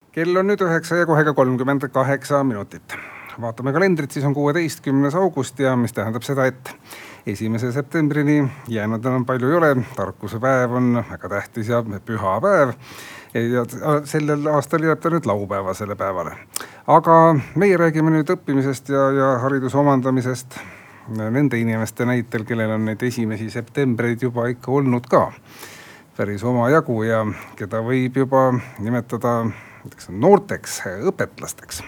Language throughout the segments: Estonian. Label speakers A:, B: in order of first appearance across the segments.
A: Kell on nüüd 9 ja kohe ka 38 minutit. Vaatame kalendrit, siis on 16. august ja mis tähendab seda, et 1. septembrini jäänud enam palju ei ole. Tarkuse päev on väga tähtis ja püha päev. Ja sellel aastal jääb ta nüüd laupäevasele päevale. Aga meie räägime nüüd õppimisest ja hariduse omandamisest nende inimeste näitel, kellel on neid 1. septembreid juba ikka olnud ka päris oma jagu ja keda võib juba nimetada noorteks õpetlasteks.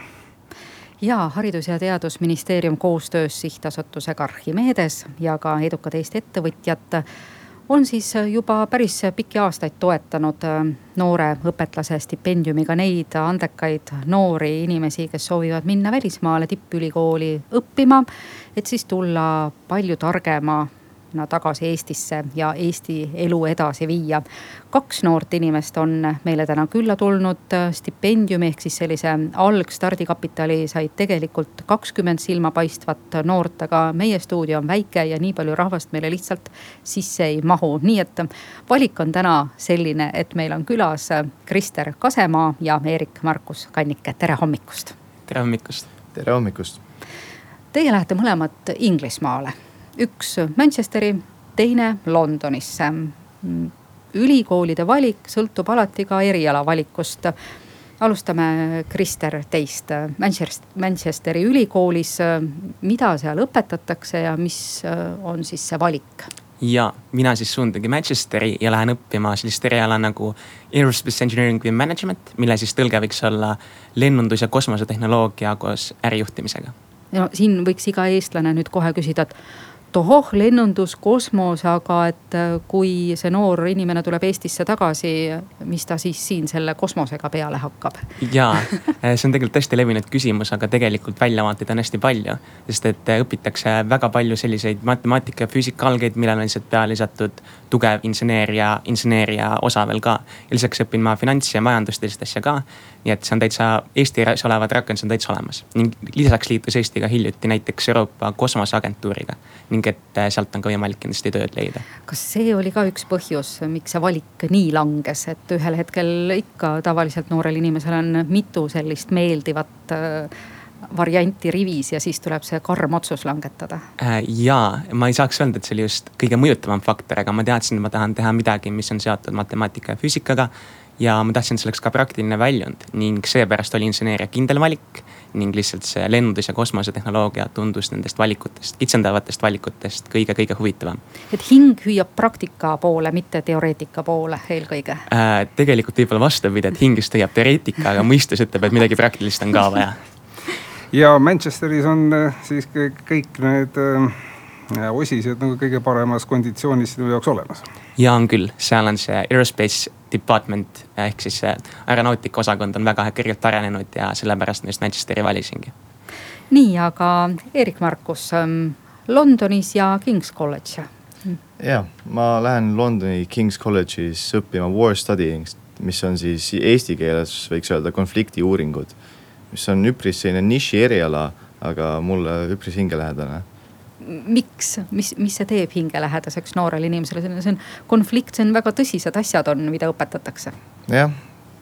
B: Ja Haridus- ja Teadusministeerium koostöös sihtasutusega Archimedes ja ka edukad Eesti ettevõtjad on siis juba päris pikki aastaid toetanud noore õpetlase stipendiumiga neid andekaid noori inimesi, kes soovivad minna välismaale tippülikooli õppima, et siis tulla palju targema tagasi Eestisse ja Eesti elu edasi viia. 2 noort inimest on meile täna külla tulnud. Stipendiumi ehk siis sellise algstardikapitali said tegelikult 20 silmapaistvat noort, aga meie stuudio on väike ja nii palju rahvast meile lihtsalt sisse ei mahu. Nii et valik on täna selline, et meil on külas Krister Kasemaa ja Eerik-Markus Kannike. Tere hommikust!
C: Tere hommikust!
D: Tere hommikust!
B: Teie lähete mõlemad Inglismaale. Üks Manchesteri, teine Londonisse. Ülikoolide valik sõltub alati ka eriala valikust. Alustame Krister teist. Manchesteri ülikoolis, mida seal õpetatakse ja mis on siis see valik?
C: Ja mina siis suundagi Manchesteri ja lähen õppima sellist eriala nagu Aerospace Engineering and Management, mille siis tõlge võiks olla lennundus- ja kosmosetehnoloogia koos ärijuhtimisega.
B: Ja siin võiks iga eestlane nüüd kohe küsida, et tohoh, lennundus, kosmos, aga et kui see noor inimene tuleb Eestisse tagasi, mis ta siis siin selle kosmosega peale hakkab?
C: Jaa, see on tegelikult hästi levinud küsimus, aga tegelikult väljavaateid on hästi palju. Sest et õpitakse väga palju selliseid matemaatika ja füüsika algeid, millel on lihtsalt peale lisatud tugev inseneeria osa veel ka. Ja lisaks õpin ma finants- ja majandustest asja ka. Nii et see on täitsa, Eestis olevad rakendused on täitsa olemas. Ning lisaks liitus Eestiga hiljuti näiteks Euroopa kosmoseagentuuriga. Ning et sealt on ka võimalik kindlasti tööd leida.
B: Kas see oli ka üks põhjus, miks see valik nii langes, et ühel hetkel ikka tavaliselt noorel inimesel on mitu sellist meeldivat varianti rivis ja siis tuleb see karm otsus langetada?
C: Jaa, ma ei saaks öelda, et see oli just kõige mõjutavam faktor, aga ma teadsin, et ma tahan teha midagi, mis on seotud matemaatika ja füüsikaga. Ja ma tahtsin selleks ka praktiline väljund ning seepärast oli inseneeria kindel valik ning lihtsalt see lennundus- ja kosmosetehnoloogia tundus nendest valikutest, kitsendavatest valikutest kõige huvitavam.
B: Et hing hüüab praktika poole, mitte teoreetika poole eelkõige?
C: Tegelikult võib-olla vastupidi, et hingist hüüab teoreetika, aga mõistus ütleb, et midagi praktilist on ka vaja.
A: Ja Manchesteris on siis kõik need osised nagu kõige paremas konditsioonis sinu jaoks olemas?
C: Ja on küll, seal on see Aerospace Department ehk siis aeronautika osakond on väga kõrgelt arenenud ja sellepärast just Manchesteri valisingi.
B: Nii, aga Eerik-Markus, Londonis ja King's College?
D: Ja, ma lähen Londoni King's College'is õppima war studying, mis on siis eesti keeles võiks öelda konfliktiuuringud, mis on üpris selline niši eriala, aga mulle üpris hingelähedane.
B: Miks? Mis see teeb hingelähedaseks noorele inimesele? See on konflikt, see on väga tõsised asjad on, mida õpetatakse.
D: Jah,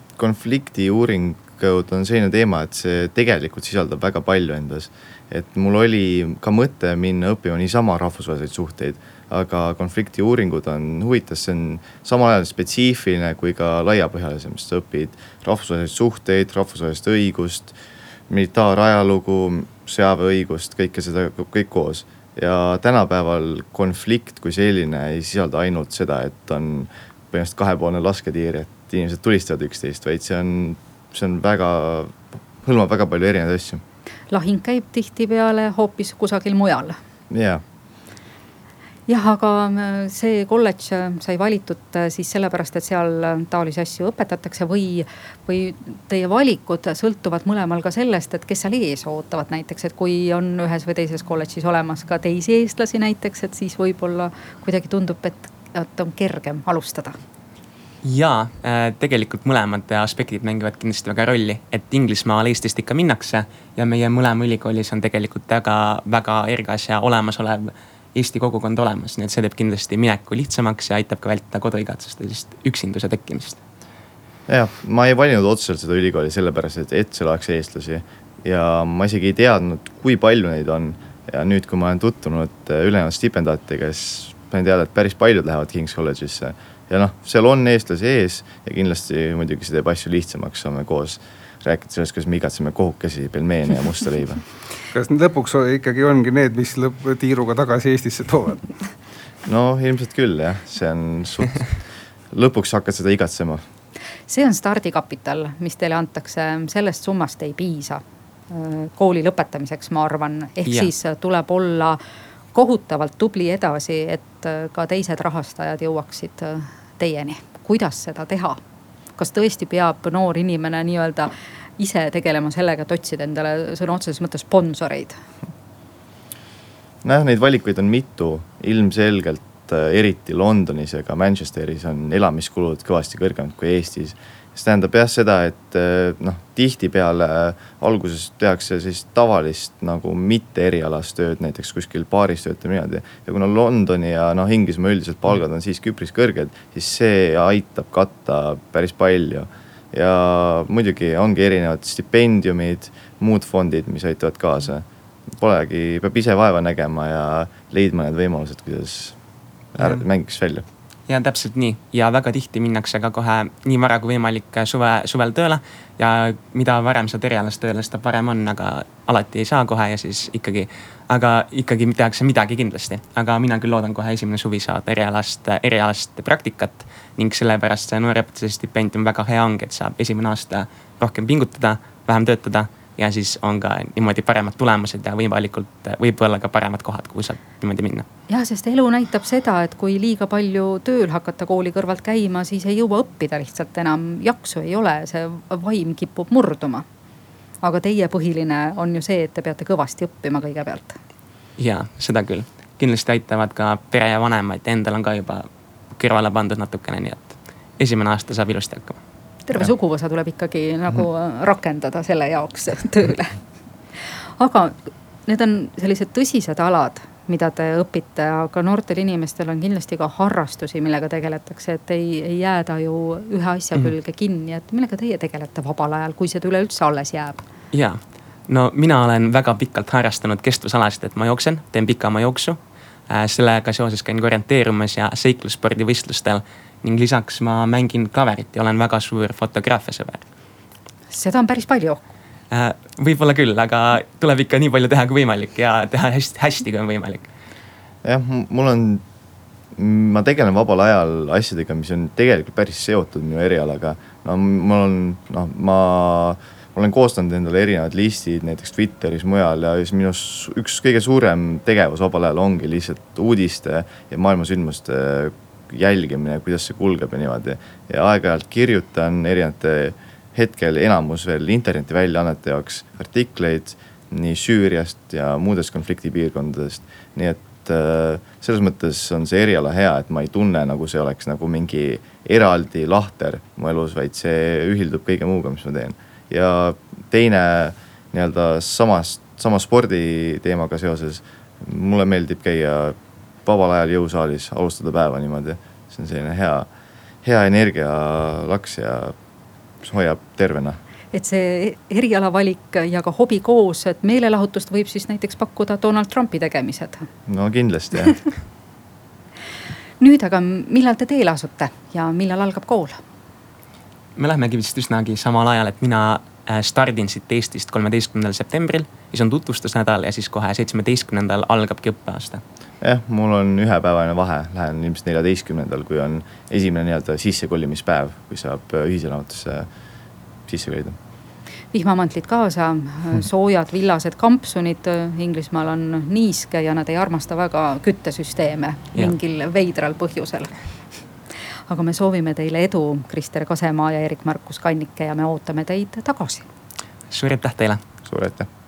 D: konfliktiuuringud on selline teema, et see tegelikult sisaldab väga palju endas. Et mul oli ka mõte minna õppima niisama rahvusvahelisi suhteid, aga konfliktiuuringud on huvitas, see on samal ajal spetsiifiline kui ka laiapõhjalisem, sest sa õpid rahvusvahelisi suhteid, rahvusvahelist õigust, militaarajalugu, sõjaväeõigust, kõike seda kõik koos. Ja tänapäeval konflikt kui selline ei sisalda ainult seda, et on põhimõtteliselt kahepoolne lasketiir, et inimesed tulistavad üksteist, vaid see on väga, hõlmab väga palju erinevaid asju.
B: Lahing käib tihti peale hoopis kusagil mujal.
D: Jaa.
B: Jah, aga see kolledž sai valitud siis sellepärast, et seal taolisi asju õpetatakse või teie valikud sõltuvad mõlemal ka sellest, et kes seal ees ootavad näiteks, et kui on ühes või teises kolledžis olemas ka teisi eestlasi näiteks, et siis võib-olla kuidagi tundub, et on kergem alustada.
C: Jaa, tegelikult mõlemad aspektid mängivad kindlasti väga rolli, et Inglismaal Eestist ikka minnakse ja meie mõlema ülikoolis on tegelikult väga ergas ja olemasolev Eesti kogukond olemas, nii et see teeb kindlasti mineku lihtsamaks ja aitab ka vältida koduigatsust ja üksinduse tekkimist.
D: jah, ma ei valinud otseselt seda ülikooli sellepärast, et seal oleks eestlasi ja ma isegi ei teadnud, kui palju neid on. Ja nüüd, kui ma olen tutvunud ülejäänud stipendaatidega, siis sain teada, et päris paljud lähevad King's College'isse. Ja seal on eestlasi ees ja kindlasti muidugi see teeb asju lihtsamaks, saame koos rääkida sellest, kuidas me igatseme kohukesi, pelmeene ja musta leiba.
A: Kas lõpuks ikkagi ongi need, mis tiiruga tagasi Eestisse toovad?
D: No ilmselt küll, jah. See on lõpuks hakkad seda igatsema.
B: See on stardikapital, mis teile antakse, sellest summast ei piisa kooli lõpetamiseks, ma arvan. Ehk siis tuleb olla kohutavalt tubli edasi, et ka teised rahastajad jõuaksid teieni. Kuidas seda teha? Kas tõesti peab noor inimene nii-öelda ise tegelema sellega, et otsida endale sõna otseses mõttes sponsoreid?
D: Neid valikuid on mitu. Ilmselgelt eriti Londonis ja ka Manchesteris on elamiskulud kõvasti kõrgemad kui Eestis. See tähendab seda, et tihtipeale alguses tehakse siis tavalist nagu mitte erialast tööd, näiteks kuskil baaris töötab niimoodi. Ja kuna Londoni ja Inglismaa üldiselt palgad on siiski üpris kõrged, siis see aitab katta päris palju. Ja muidugi ongi erinevad stipendiumid, muud fondid, mis aitavad kaasa. Polegi, peab ise vaeva nägema ja leidma need võimalused, kuidas mängiks välja.
C: Ja täpselt nii. Ja väga tihti minnakse ka kohe nii vara kui võimalik suvel tööle. Ja mida varem saad erialast tööle, seda parem on, aga alati ei saa kohe ja siis ikkagi tehakse midagi kindlasti. Aga mina küll loodan kohe esimene suvi saada erialast praktikat ning sellepärast see noorõpetuse stipendium väga hea ongi, et saab esimene aasta rohkem pingutada, vähem töötada ja siis on ka niimoodi paremad tulemused ja võib-olla ka paremad kohad, kuhu saab niimoodi minna.
B: Ja, sest elu näitab seda, et kui liiga palju tööl hakata kooli kõrvalt käima, siis ei jõua õppida lihtsalt enam, jaksu ei ole, see vaim kipub murduma. Aga teie põhiline on ju see, et te peate kõvasti õppima kõigepealt.
C: Ja, seda küll. Kindlasti aitavad ka pere ja vanemaid, endal on ka juba kõrvale pandud natukene, nii et esimene aasta saab ilusti hakkama.
B: Terve suguvõsa tuleb ikkagi nagu rakendada selle jaoks tööle. Aga need on sellised tõsised alad, mida te õpite, aga noortel inimestel on kindlasti ka harrastusi, millega tegeletakse, et ei jääda ju ühe asja külge kinni, et millega teie tegelete vabal ajal, kui see üleüldse alles jääb?
C: Ja, mina olen väga pikalt harrastanud kestvusalasid, et ma jooksen, teen pikama jooksu. Sellega seoses käin orienteerumas ja seiklusspordi võistlustel ning lisaks ma mängin klaverit ja olen väga suur fotograafia sõber.
B: Seda on päris palju.
C: Võib-olla küll, aga tuleb ikka nii palju teha kui võimalik ja teha hästi kui on võimalik.
D: Jah, ma tegelen vabal ajal asjadega, mis on tegelikult päris seotud minu erialaga. Ma olen koostanud endale erinevad listid näiteks Twitteris mujal ja minu üks kõige suurem tegevus vabal ajal ongi lihtsalt uudiste ja maailmasündmuste jälgimine, kuidas see kulgeb ja niimoodi. Ja aeg-ajalt kirjutan erinevate hetkel enamus veel interneti väljaannete jaoks artikleid nii Süüriast ja muudest konfliktipiirkondadest. Nii et selles mõttes on see eriala hea, et ma ei tunne nagu see oleks nagu mingi eraldi lahter mu elus, vaid see ühildub kõige muuga, mis ma teen. Ja teine sama spordi teemaga seoses, mulle meeldib käia vabal ajal jõusaalis, alustada päeva niimoodi. See on selline hea energialaks ja hoiab tervena.
B: Et see erialavalik ja ka hobi koos, et meelelahutust võib siis näiteks pakkuda Donald Trumpi tegemised.
D: No kindlasti, jah.
B: Nüüd aga millal te teele asute ja millal algab kool?
C: Me lähmegi vist üsnagi samal ajal, et mina stardin siit Eestist 13. septembril, siis on tutvustusnädal ja siis kohe 17. algabki õppeaasta.
D: Jah, mul on ühepäevane vahe, lähen ilmselt 14. kui on esimene sissekolimispäev, kui saab ühiselamaatusse sisse kolida.
B: Vihmamantlid kaasa, soojad villased kampsunid, Inglismaal on niiske ja nad ei armasta väga küttesüsteeme mingil veidral põhjusel. Aga me soovime teile edu, Krister Kasemaa ja Erik-Markus Kannike ja me ootame teid tagasi.
C: Suur aitäh teile.
D: Suur aitäh.